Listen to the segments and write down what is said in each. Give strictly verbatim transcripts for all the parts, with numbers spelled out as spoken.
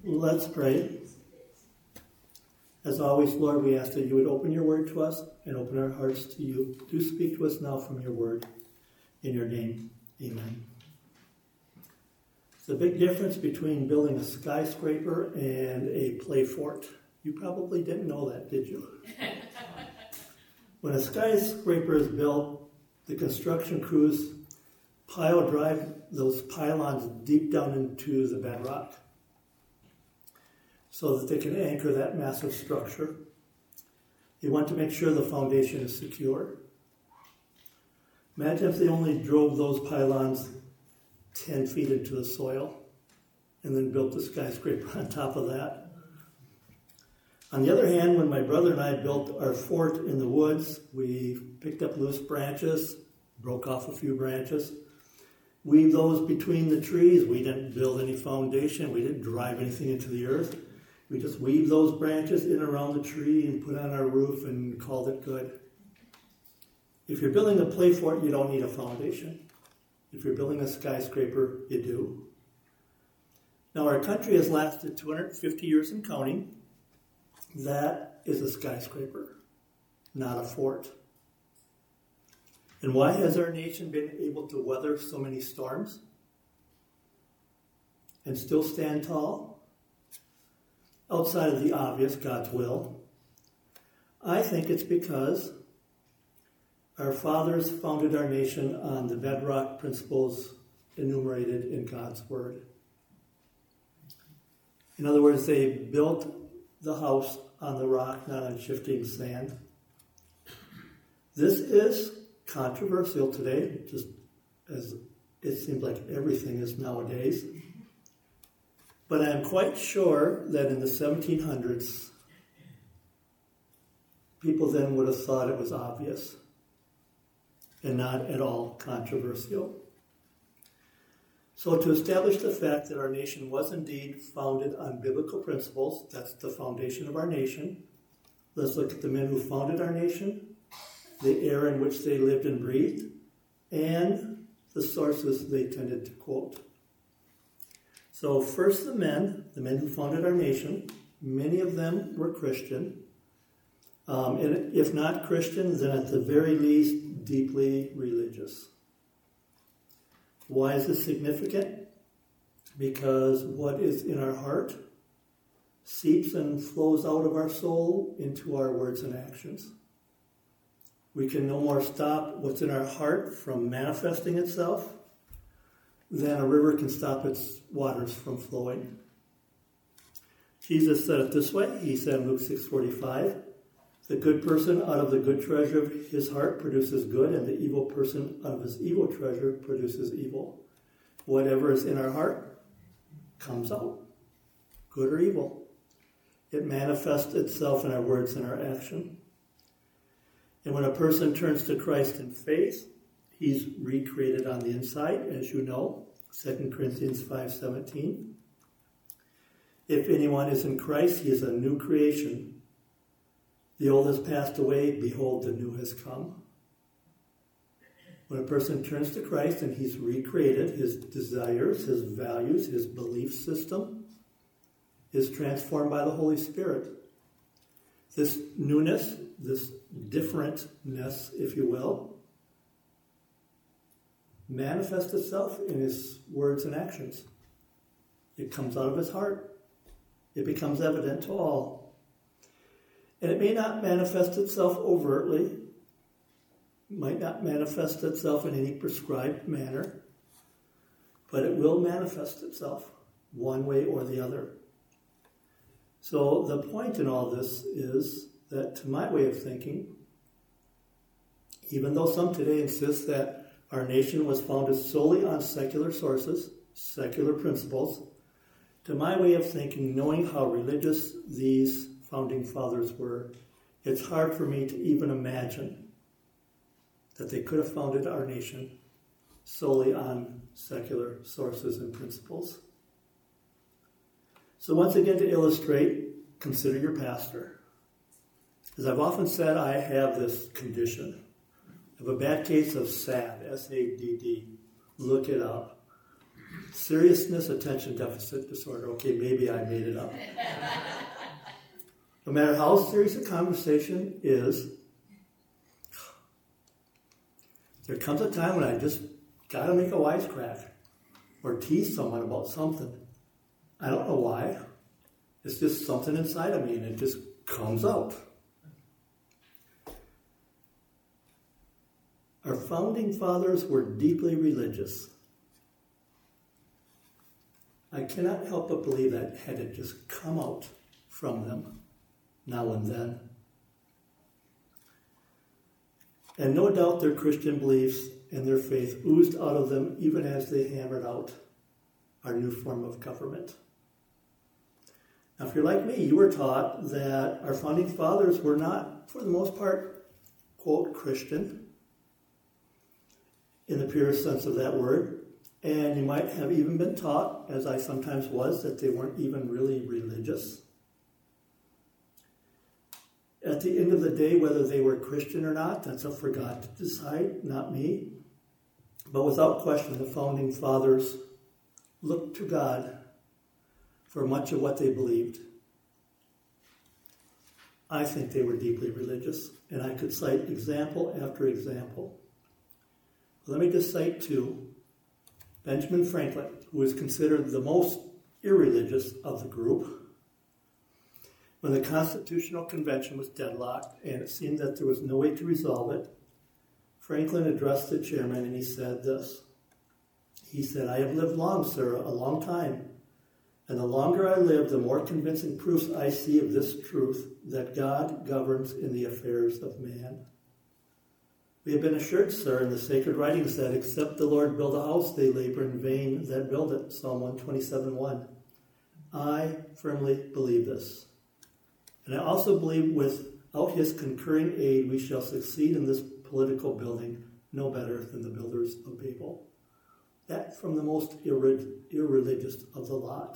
Let's pray. As always, Lord, we ask that you would open your word to us and open our hearts to you. Do speak to us now from your word. In your name, amen. There's a big difference between building a skyscraper and a play fort. You probably didn't know that, did you? When a skyscraper is built, the construction crews pile drive those pylons deep down into the bedrock so that they can anchor that massive structure. They want to make sure the foundation is secure. Imagine if they only drove those pylons ten feet into the soil and then built the skyscraper on top of that. On the other hand, when my brother and I built our fort in the woods, we picked up loose branches, broke off a few branches, weaved those between the trees. We didn't build any foundation. We didn't drive anything into the earth. We just weaved those branches in around the tree and put on our roof and called it good. If you're building a play fort, you don't need a foundation. If you're building a skyscraper, you do. Now, our country has lasted two hundred fifty years and counting. That is a skyscraper, not a fort. And why has our nation been able to weather so many storms and still stand tall? Outside of the obvious, God's will, I think it's because our fathers founded our nation on the bedrock principles enumerated in God's Word. In other words, they built the house on the rock, not on shifting sand. This is controversial today, just as it seems like everything is nowadays. But I'm quite sure that in the seventeen hundreds, people then would have thought it was obvious and not at all controversial. So to establish the fact that our nation was indeed founded on biblical principles, that's the foundation of our nation, let's look at the men who founded our nation, the era in which they lived and breathed, and the sources they tended to quote. So first the men, the men who founded our nation, many of them were Christian. Um, and if not Christian, then at the very least, deeply religious. Why is this significant? Because what is in our heart seeps and flows out of our soul into our words and actions. We can no more stop what's in our heart from manifesting itself than a river can stop its waters from flowing. Jesus said it this way. He said in Luke six forty-five, the good person out of the good treasure of his heart produces good, and the evil person out of his evil treasure produces evil. Whatever is in our heart comes out, good or evil. It manifests itself in our words and our action. And when a person turns to Christ in faith, he's recreated on the inside, as you know, Second Corinthians five seventeen. If anyone is in Christ, he is a new creation. The old has passed away, behold, the new has come. When a person turns to Christ and he's recreated, his desires, his values, his belief system is transformed by the Holy Spirit. This newness, this differentness, if you will, manifests itself in his words and actions. It comes out of his heart. It becomes evident to all. And it may not manifest itself overtly, might not manifest itself in any prescribed manner, but it will manifest itself one way or the other. So the point in all this is that, to my way of thinking, even though some today insist that our nation was founded solely on secular sources, secular principles, to my way of thinking, knowing how religious these founding fathers were, it's hard for me to even imagine that they could have founded our nation solely on secular sources and principles. So once again, to illustrate, consider your pastor. As I've often said, I have this condition. I have a bad case of S A D, S A D D. Look it up. Seriousness attention deficit disorder. Okay, maybe I made it up. No matter how serious a conversation is, there comes a time when I just got to make a wisecrack or tease someone about something. I don't know why. It's just something inside of me, and it just comes out. Our founding fathers were deeply religious. I cannot help but believe that had it just come out from them now and then. And no doubt their Christian beliefs and their faith oozed out of them even as they hammered out our new form of government. Now, if you're like me, you were taught that our founding fathers were not, for the most part, quote, Christian, in the purest sense of that word. And you might have even been taught, as I sometimes was, that they weren't even really religious. At the end of the day, whether they were Christian or not, that's up for God to decide, not me. But without question, the founding fathers looked to God for much of what they believed. I think they were deeply religious, and I could cite example after example. Let me just cite two. Benjamin Franklin, who was considered the most irreligious of the group. When the Constitutional Convention was deadlocked and it seemed that there was no way to resolve it, Franklin addressed the chairman and he said this. He said, "I have lived long, sir, a long time, and the longer I live, the more convincing proofs I see of this truth, that God governs in the affairs of man. We have been assured, sir, in the sacred writings that except the Lord build a house, they labor in vain that build it." Psalm one twenty-seven one. I firmly believe this. And I also believe without his concurring aid, we shall succeed in this political building no better than the builders of Babel. That from the most irre- irreligious of the lot.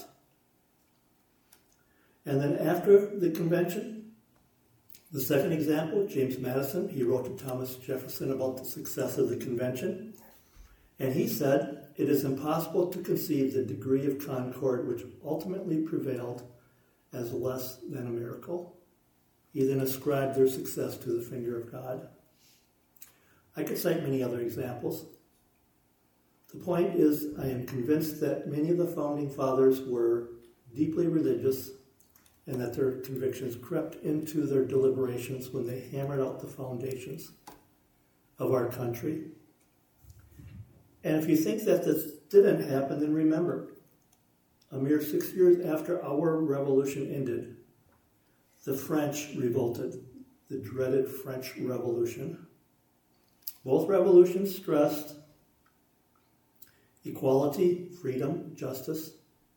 And then after the convention, the second example, James Madison, he wrote to Thomas Jefferson about the success of the convention. And he said, "It is impossible to conceive the degree of concord which ultimately prevailed as less than a miracle." He then ascribed their success to the finger of God. I could cite many other examples. The point is, I am convinced that many of the founding fathers were deeply religious and that their convictions crept into their deliberations when they hammered out the foundations of our country. And if you think that this didn't happen, then remember, a mere six years after our revolution ended, the French revolted, the dreaded French Revolution. Both revolutions stressed equality, freedom, justice.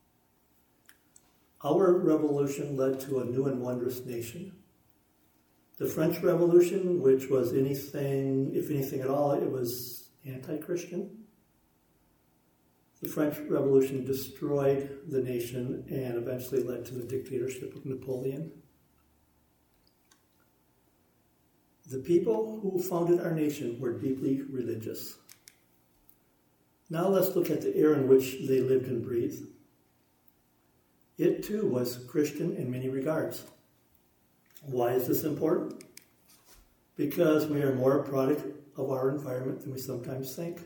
Our revolution led to a new and wondrous nation. The French Revolution, which was anything, if anything at all, it was anti-Christian. The French Revolution destroyed the nation and eventually led to the dictatorship of Napoleon. The people who founded our nation were deeply religious. Now let's look at the era in which they lived and breathed. It too was Christian in many regards. Why is this important? Because we are more a product of our environment than we sometimes think.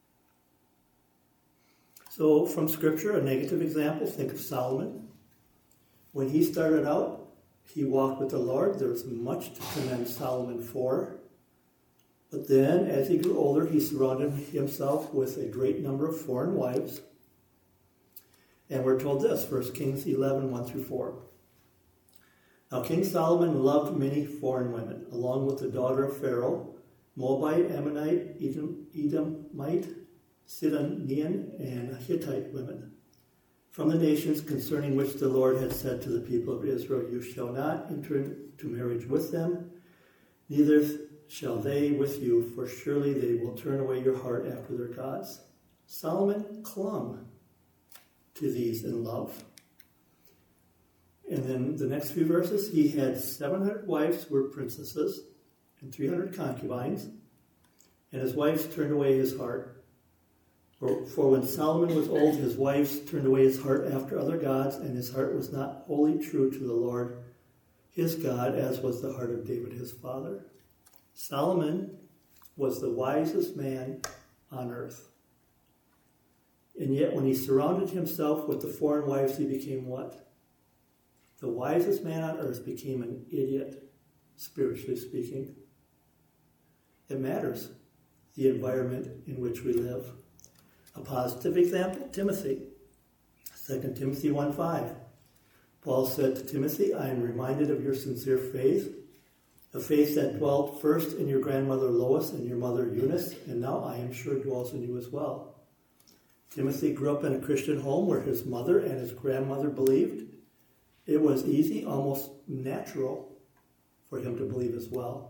So from Scripture, a negative example, think of Solomon. When he started out, he walked with the Lord. There was much to commend Solomon for. But then, as he grew older, he surrounded himself with a great number of foreign wives. And we're told this, First Kings eleven, one through four. Now King Solomon loved many foreign women, along with the daughter of Pharaoh, Moabite, Ammonite, Edom, Edomite, Sidonian, and Hittite women, from the nations concerning which the Lord had said to the people of Israel, "You shall not enter into marriage with them, neither shall they with you, for surely they will turn away your heart after their gods." Solomon clung to these in love. And then the next few verses, he had seven hundred wives who were princesses and three hundred concubines, and his wives turned away his heart. For, for when Solomon was old, his wives turned away his heart after other gods, and his heart was not wholly true to the Lord his God, as was the heart of David his father. Solomon was the wisest man on earth. And yet when he surrounded himself with the foreign wives, he became what? The wisest man on earth became an idiot, spiritually speaking. It matters, the environment in which we live. A positive example, Timothy. Second Timothy one five. Paul said to Timothy, I am reminded of your sincere faith, a faith that dwelt first in your grandmother Lois and your mother Eunice, and now I am sure dwells in you as well. Timothy grew up in a Christian home where his mother and his grandmother believed. It was easy, almost natural, for him to believe as well.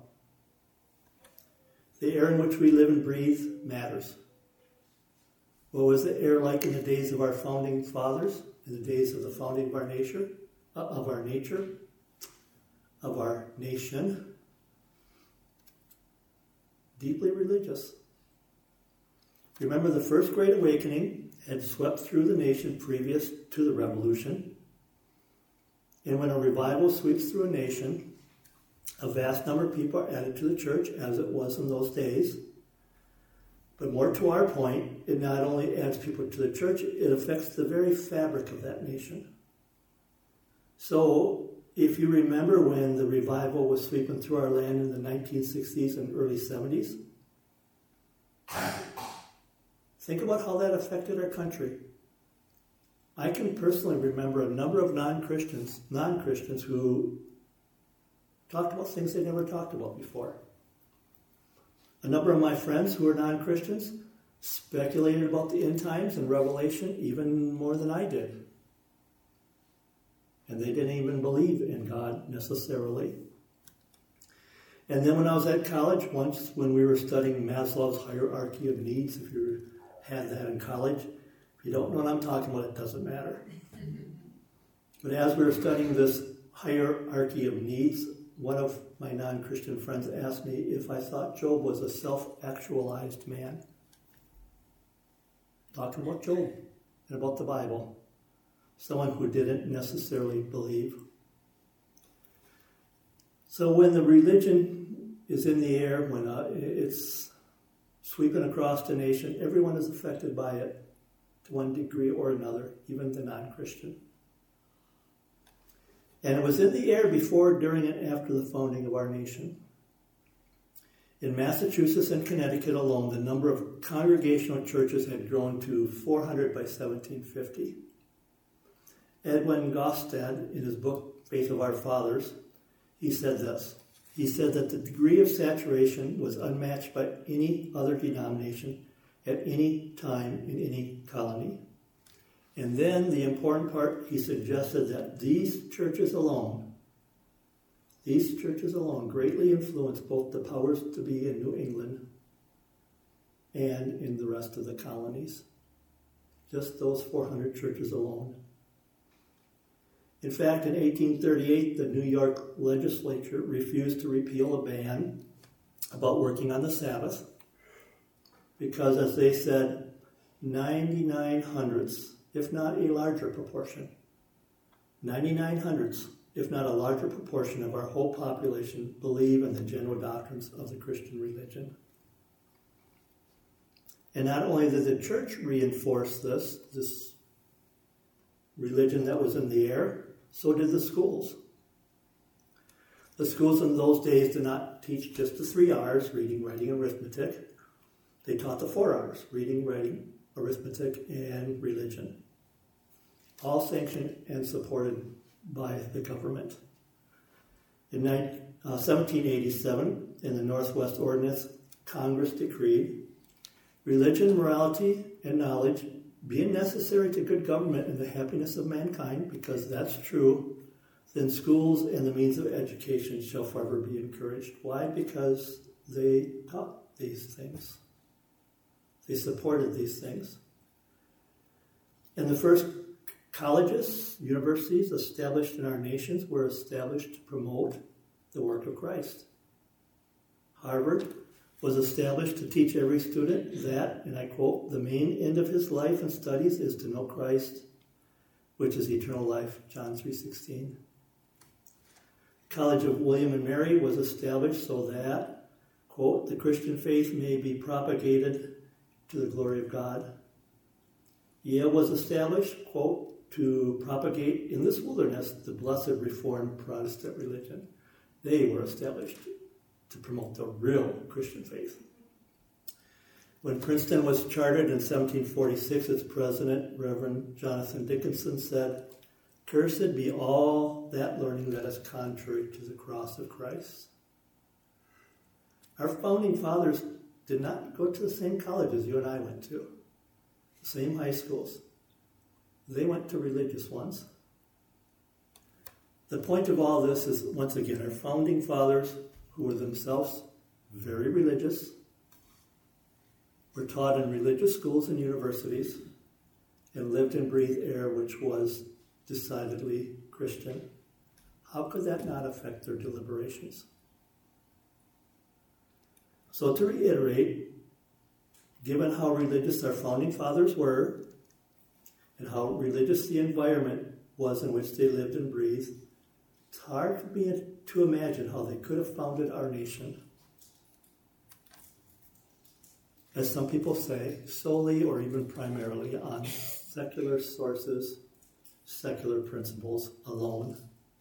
The air in which we live and breathe matters. What was the air like in the days of our founding fathers, in the days of the founding of our nature, uh, of our nature, of our nation? Deeply religious. Remember, the First Great Awakening had swept through the nation previous to the Revolution. And when a revival sweeps through a nation, a vast number of people are added to the church, as it was in those days. But more to our point, it not only adds people to the church, it affects the very fabric of that nation. So, if you remember when the revival was sweeping through our land in the nineteen sixties and early seventies, think about how that affected our country. I can personally remember a number of non-Christians, non-Christians who talked about things they never talked about before. A number of my friends who are non-Christians speculated about the end times and Revelation even more than I did. And they didn't even believe in God necessarily. And then when I was at college, once when we were studying Maslow's hierarchy of needs, if you had that in college, if you don't know what I'm talking about, it doesn't matter. But as we were studying this hierarchy of needs, one of my non-Christian friends asked me if I thought Job was a self-actualized man. Talking about Job and about the Bible. Someone who didn't necessarily believe. So when the religion is in the air, when uh, it's sweeping across the nation, everyone is affected by it to one degree or another, even the non-Christian. And it was in the air before, during, and after the founding of our nation. In Massachusetts and Connecticut alone, the number of congregational churches had grown to four hundred by seventeen fifty. Edwin Gostad, in his book, Faith of Our Fathers, he said this. He said that the degree of saturation was unmatched by any other denomination at any time in any colony. And then the important part, he suggested that these churches alone, these churches alone greatly influenced both the powers to be in New England and in the rest of the colonies. Just those four hundred churches alone. In fact, in eighteen thirty-eight, the New York legislature refused to repeal a ban about working on the Sabbath because, as they said, ninety-nine hundredths, if not a larger proportion, ninety-nine hundredths, if not a larger proportion of our whole population believe in the general doctrines of the Christian religion. And not only did the church reinforce this, this religion that was in the air, so did the schools. The schools in those days did not teach just the three R's, reading, writing, arithmetic. They taught the four R's, reading, writing, arithmetic, and religion. All sanctioned and supported by the government. In seventeen eighty-seven, in the Northwest Ordinance, Congress decreed, religion, morality, and knowledge being necessary to good government and the happiness of mankind, because that's true, then schools and the means of education shall forever be encouraged. Why? Because they taught these things. They supported these things. And the first colleges, universities established in our nations were established to promote the work of Christ. Harvard was established to teach every student that, and I quote, the main end of his life and studies is to know Christ, which is eternal life, John three sixteen. College of William and Mary was established so that, quote, the Christian faith may be propagated to the glory of God. Yale was established, quote, to propagate in this wilderness the blessed Reformed Protestant religion. They were established to promote the real Christian faith. When Princeton was chartered in seventeen forty-six, its president, Reverend Jonathan Dickinson, said, cursed be all that learning that is contrary to the cross of Christ. Our founding fathers did not go to the same colleges you and I went to, the same high schools. They went to religious ones. The point of all this is, once again, our founding fathers, who were themselves very religious, were taught in religious schools and universities, and lived and breathed air which was decidedly Christian. How could that not affect their deliberations? So to reiterate, given how religious our founding fathers were, and how religious the environment was in which they lived and breathed, it's hard for me to imagine how they could have founded our nation, as some people say, solely or even primarily on secular sources, secular principles alone.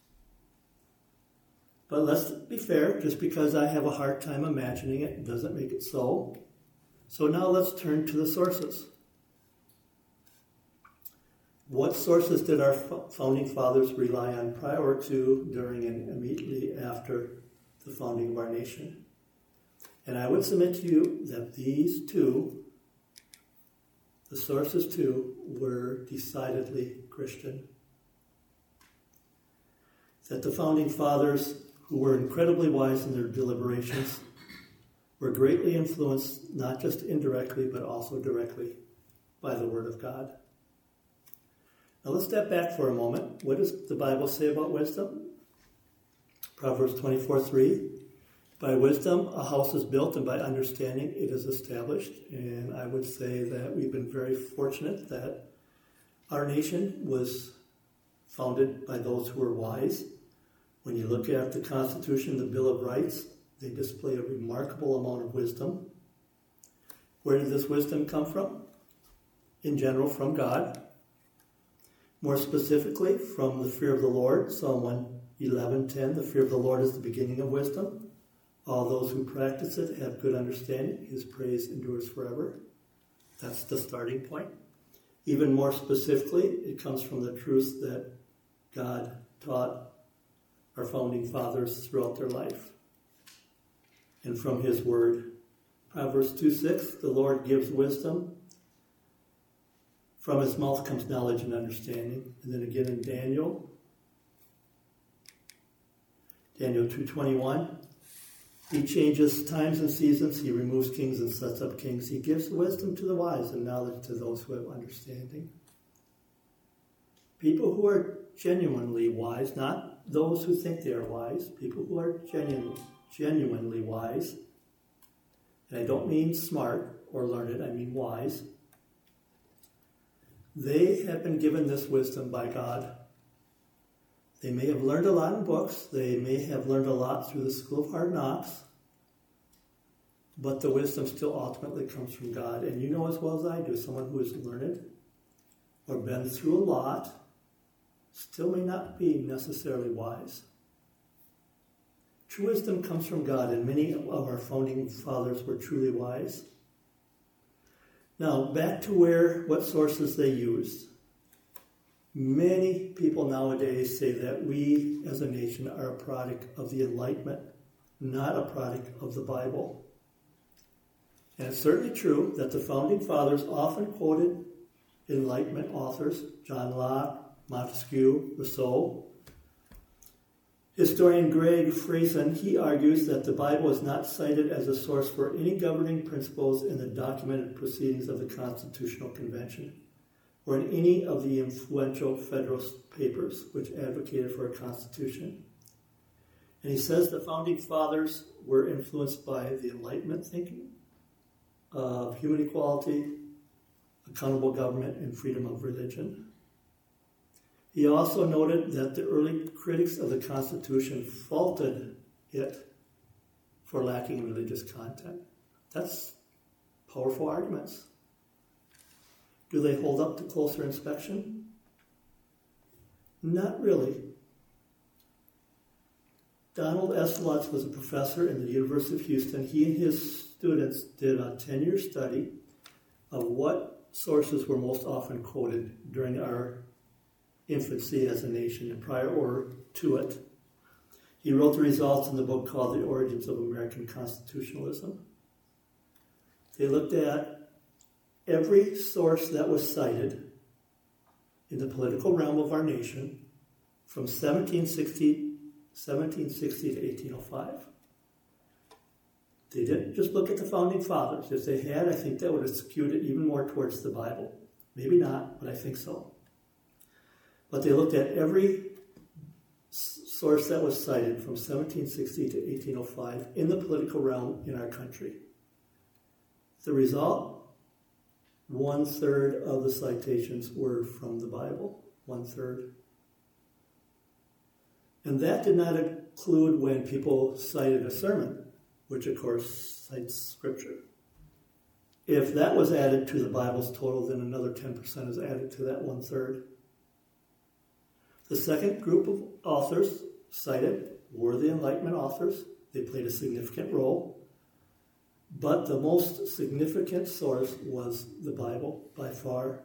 But let's be fair, just because I have a hard time imagining it doesn't make it so. So now let's turn to the sources. What sources did our founding fathers rely on prior to, during, and immediately after the founding of our nation? And I would submit to you that these two, the sources too, were decidedly Christian. That the founding fathers, who were incredibly wise in their deliberations, were greatly influenced, not just indirectly, but also directly, by the Word of God. Now let's step back for a moment. What does the Bible say about wisdom? Proverbs twenty-four three. By wisdom, a house is built, and by understanding, it is established. And I would say that we've been very fortunate that our nation was founded by those who were wise. When you look at the Constitution, the Bill of Rights, they display a remarkable amount of wisdom. Where did this wisdom come from? In general, from God. More specifically, from the fear of the Lord. Psalm one eleven ten, the fear of the Lord is the beginning of wisdom. All those who practice it have good understanding. His praise endures forever. That's the starting point. Even more specifically, it comes from the truths that God taught our founding fathers throughout their life, and from His Word. Proverbs two six, the Lord gives wisdom. From His mouth comes knowledge and understanding. And then again in Daniel, Daniel two twenty-one, He changes times and seasons. He removes kings and sets up kings. He gives wisdom to the wise and knowledge to those who have understanding. People who are genuinely wise, not those who think they are wise, people who are genuine, genuinely wise, and I don't mean smart or learned, I mean wise, they have been given this wisdom by God. They may have learned a lot in books, they may have learned a lot through the school of hard knocks, but the wisdom still ultimately comes from God. And you know as well as I do, someone who is learned or been through a lot still may not be necessarily wise. True wisdom comes from God, and many of our founding fathers were truly wise. Now, back to where, what sources they used. Many people nowadays say that we as a nation are a product of the Enlightenment, not a product of the Bible. And it's certainly true that the founding fathers often quoted Enlightenment authors, John Locke, Montesquieu, Rousseau. Historian Greg Friesen, he argues that the Bible is not cited as a source for any governing principles in the documented proceedings of the Constitutional Convention or in any of the influential Federalist papers which advocated for a constitution. And he says the founding fathers were influenced by the Enlightenment thinking of human equality, accountable government, and freedom of religion. He also noted that the early critics of the Constitution faulted it for lacking religious content. That's powerful arguments. Do they hold up to closer inspection? Not really. Donald S. Lutz was a professor in the University of Houston. He and his students did a ten-year study of what sources were most often quoted during our infancy as a nation and prior or to it. He wrote the results in the book called The Origins of American Constitutionalism. They looked at every source that was cited in the political realm of our nation from seventeen sixty, seventeen sixty to eighteen oh five. They didn't just look at the founding fathers. If they had, I think that would have skewed it even more towards the Bible. Maybe not, but I think so. But they looked at every source that was cited from seventeen sixty to eighteen oh five in the political realm in our country. The result, one-third of the citations were from the Bible. One-third. And that did not include when people cited a sermon, which of course cites Scripture. If that was added to the Bible's total, then another ten percent is added to that one-third. The second group of authors cited were the Enlightenment authors. They played a significant role. But the most significant source was the Bible, by far.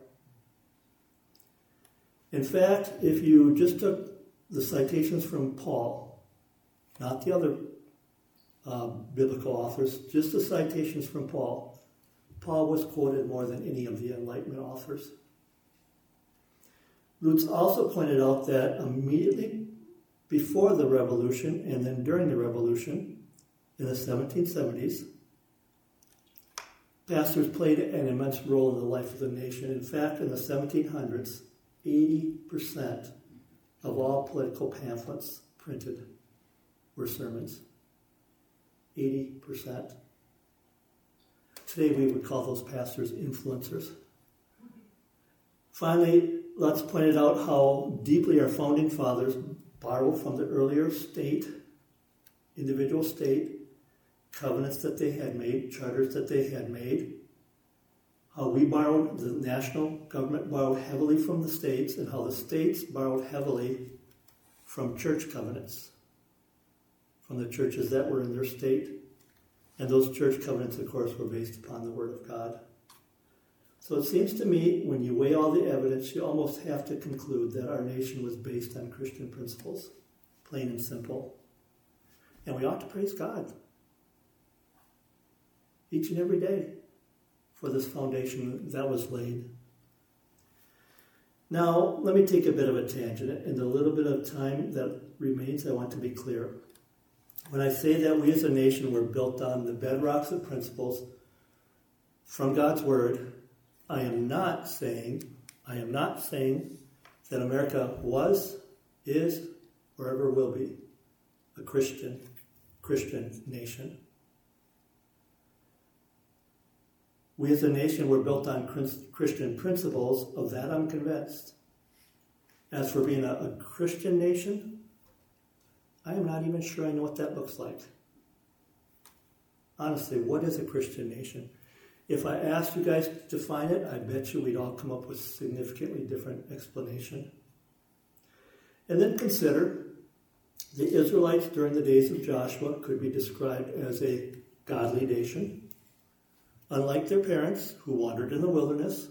In fact, if you just took the citations from Paul, not the other um, biblical authors, just the citations from Paul, Paul was quoted more than any of the Enlightenment authors. Lutz also pointed out that immediately before the Revolution and then during the Revolution, in the seventeen seventies, pastors played an immense role in the life of the nation. In fact, in the seventeen hundreds, eighty percent of all political pamphlets printed were sermons. eighty percent. Today we would call those pastors influencers. Finally, Lutz pointed out how deeply our founding fathers borrowed from the earlier state, individual state, covenants that they had made, charters that they had made, how we borrowed, the national government borrowed heavily from the states, and how the states borrowed heavily from church covenants, from the churches that were in their state. And those church covenants, of course, were based upon the Word of God. So it seems to me, when you weigh all the evidence, you almost have to conclude that our nation was based on Christian principles, plain and simple. And we ought to praise God each and every day for this foundation that was laid. Now, let me take a bit of a tangent. In the little bit of time that remains, I want to be clear. When I say that we as a nation were built on the bedrocks of principles from God's Word, I am not saying, I am not saying that America was, is, or ever will be a Christian, Christian nation. We as a nation were built on Christian principles. Of that I'm convinced. As for being a, a Christian nation, I am not even sure I know what that looks like. Honestly, what is a Christian nation? If I asked you guys to define it, I bet you we'd all come up with a significantly different explanation. And then consider the Israelites during the days of Joshua could be described as a godly nation. Unlike their parents, who wandered in the wilderness,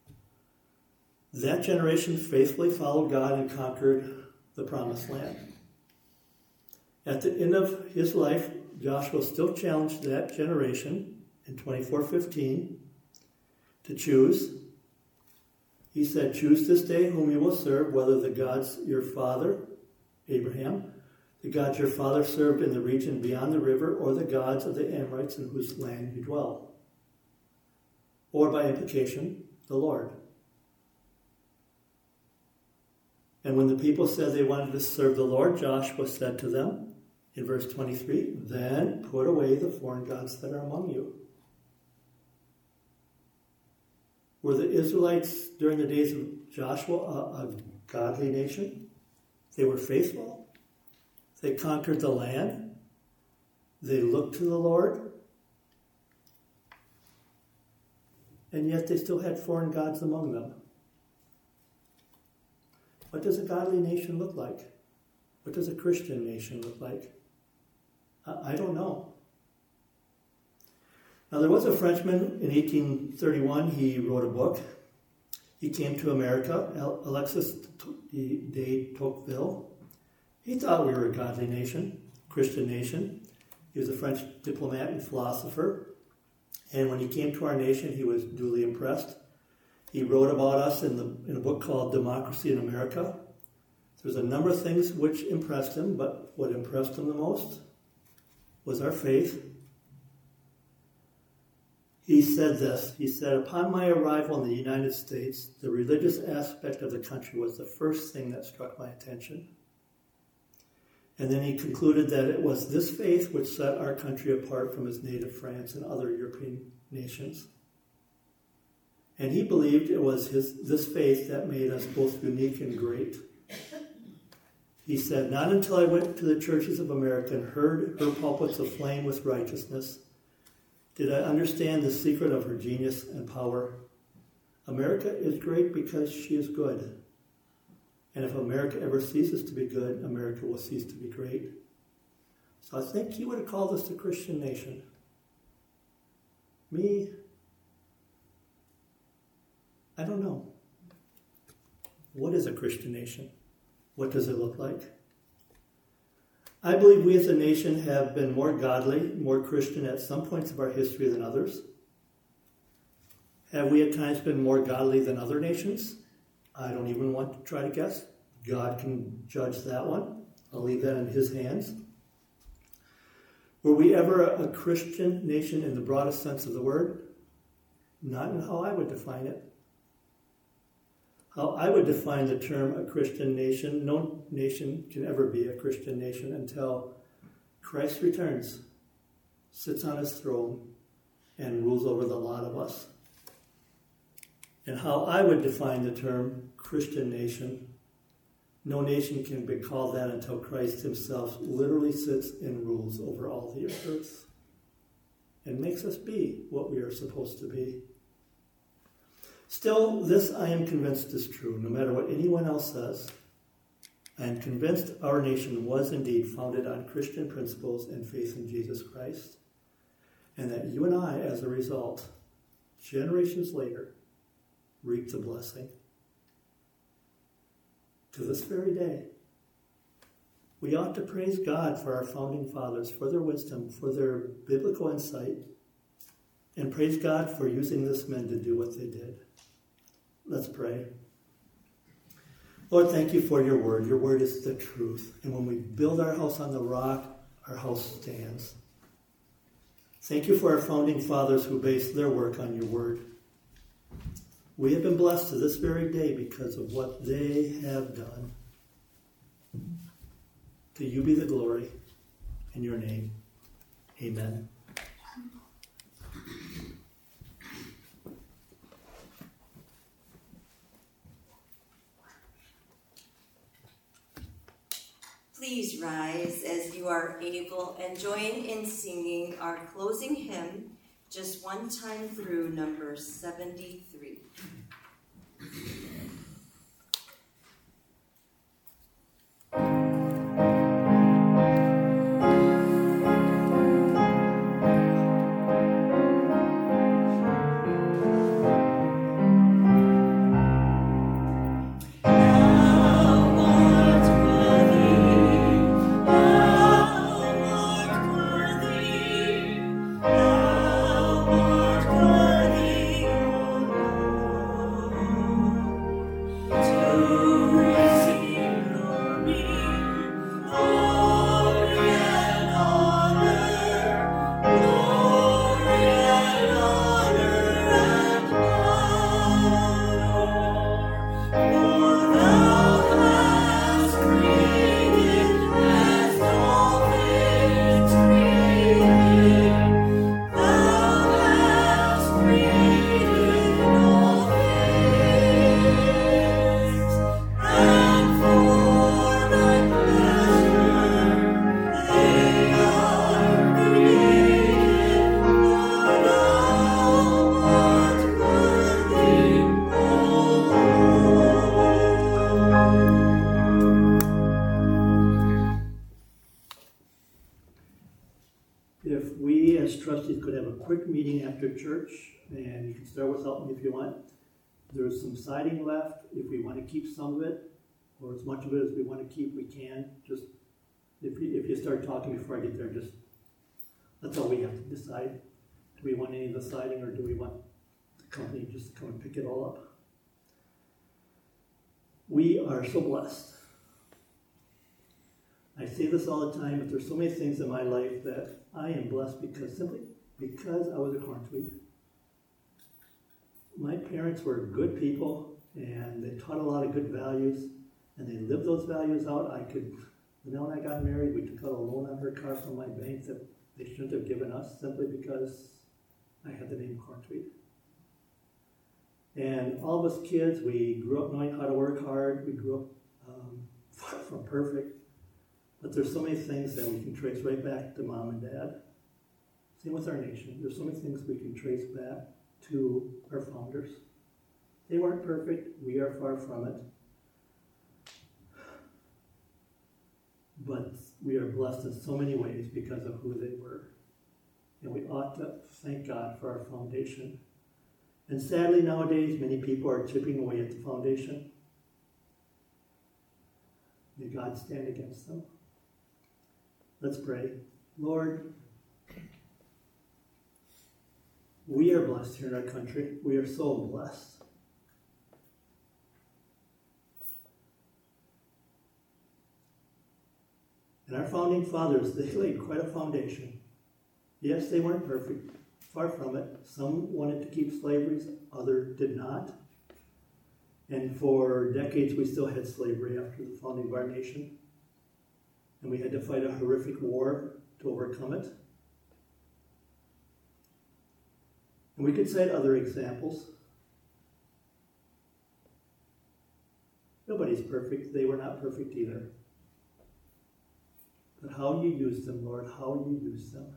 that generation faithfully followed God and conquered the promised land. At the end of his life, Joshua still challenged that generation in twenty-four fifteen to choose. He said, "Choose this day whom you will serve, whether the gods your father, Abraham, the gods your father served in the region beyond the river, or the gods of the Amorites in whose land you dwell." Or by implication, the Lord. And when the people said they wanted to serve the Lord, Joshua said to them, In verse twenty-three, then put away the foreign gods that are among you. Were the Israelites during the days of Joshua a, a godly nation? They were faithful. They conquered the land. They looked to the Lord. And yet they still had foreign gods among them. What does a godly nation look like? What does a Christian nation look like? I, I don't know. Now, there was a Frenchman in eighteen thirty-one. He wrote a book. He came to America, Alexis de Tocqueville. He thought we were a godly nation, Christian nation. He was a French diplomat and philosopher. And when he came to our nation, he was duly impressed. He wrote about us in, the, in a book called Democracy in America. There's a number of things which impressed him, but what impressed him the most was our faith. He said this, he said, upon my arrival in the United States, the religious aspect of the country was the first thing that struck my attention. And then he concluded that it was this faith which set our country apart from its native France and other European nations. And he believed it was his this faith that made us both unique and great. He said, not until I went to the churches of America and heard her pulpits aflame with righteousness did I understand the secret of her genius and power. America is great because she is good. And if America ever ceases to be good, America will cease to be great. So I think he would have called us the Christian nation. Me, I don't know. What is a Christian nation? What does it look like? I believe we as a nation have been more godly, more Christian at some points of our history than others. Have we at times been more godly than other nations? I don't even want to try to guess. God can judge that one. I'll leave that in his hands. Were we ever a Christian nation in the broadest sense of the word? Not in how I would define it. How I would define the term a Christian nation, no nation can ever be a Christian nation until Christ returns, sits on his throne, and rules over the lot of us. And how I would define the term Christian nation, no nation can be called that until Christ himself literally sits and rules over all the earth and makes us be what we are supposed to be. Still, this I am convinced is true, no matter what anyone else says. I am convinced our nation was indeed founded on Christian principles and faith in Jesus Christ, and that you and I, as a result, generations later, reap the blessing. To this very day, we ought to praise God for our founding fathers, for their wisdom, for their biblical insight, and praise God for using these men to do what they did. Let's pray. Lord, thank you for your word. Your word is the truth. And when we build our house on the rock, our house stands. Thank you for our founding fathers who based their work on your word. We have been blessed to this very day because of what they have done. To you be the glory. In your name, amen. Please rise as you are able and join in singing our closing hymn, just one time through number seventy-three. Oh trustees could have a quick meeting after church, and you can start without me if you want. There's some siding left. If we want to keep some of it, or as much of it as we want to keep, we can. Just if you, if you start talking before I get there, just that's all we have to decide. Do we want any of the siding, or do we want the company just to come and pick it all up? We are so blessed. I say this all the time, but there's so many things in my life that I am blessed because simply because I was a corn tweed. My parents were good people, and they taught a lot of good values, and they lived those values out. I could, you know, when I got married, we took out a loan on her car from my bank that they shouldn't have given us simply because I had the name corn tweed. And all of us kids, we grew up knowing how to work hard. We grew up um, far from perfect. But there's so many things that we can trace right back to mom and dad. Same with our nation. There's so many things we can trace back to our founders. They weren't perfect. We are far from it. But we are blessed in so many ways because of who they were. And we ought to thank God for our foundation. And sadly, nowadays, many people are chipping away at the foundation. May God stand against them. Let's pray. Lord, we are blessed here in our country. We are so blessed. And our founding fathers, they laid quite a foundation. Yes, they weren't perfect. Far from it. Some wanted to keep slavery, others did not. And for decades, we still had slavery after the founding of our nation. And we had to fight a horrific war to overcome it. And we could cite other examples. Nobody's perfect. They were not perfect either. But how you use them, Lord, how you use them.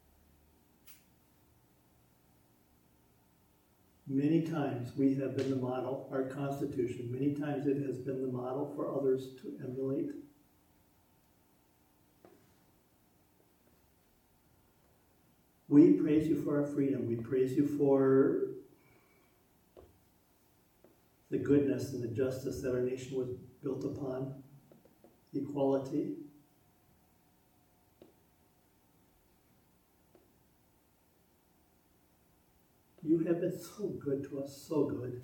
Many times we have been the model, our Constitution, many times it has been the model for others to emulate. We praise you for our freedom. We praise you for the goodness and the justice that our nation was built upon, equality. You have been so good to us, so good.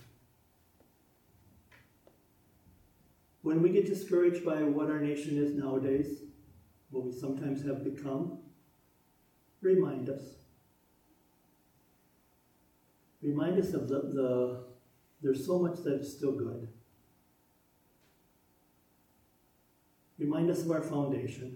When we get discouraged by what our nation is nowadays, what we sometimes have become, remind us. Remind us of the, the there's so much that is still good. Remind us of our foundation.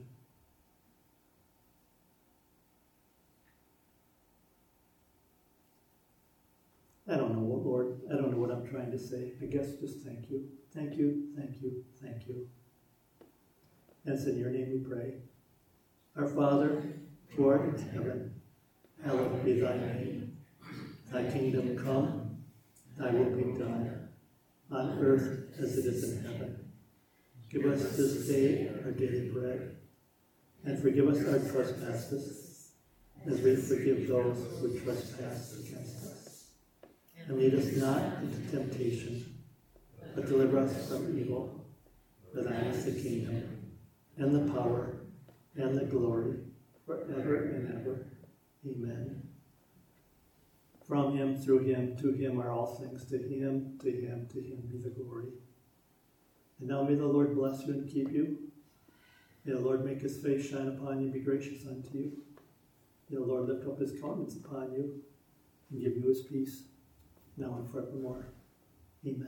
I don't know, Lord. I don't know what I'm trying to say. I guess just thank you. Thank you, thank you, thank you. And it's in your name we pray. Our Father, who art in heaven, hallowed be thy name. Thy kingdom come, thy will be done, on earth as it is in heaven. Give us this day our daily bread, and forgive us our trespasses, as we forgive those who trespass against us. And lead us not into temptation, but deliver us from evil. For thine is the kingdom, and the power, and the glory, forever and ever. Amen. From him, through him, to him are all things. To him, to him, to him be the glory. And now may the Lord bless you and keep you. May the Lord make his face shine upon you and be gracious unto you. May the Lord lift up his countenance upon you and give you his peace, now and forevermore. Amen.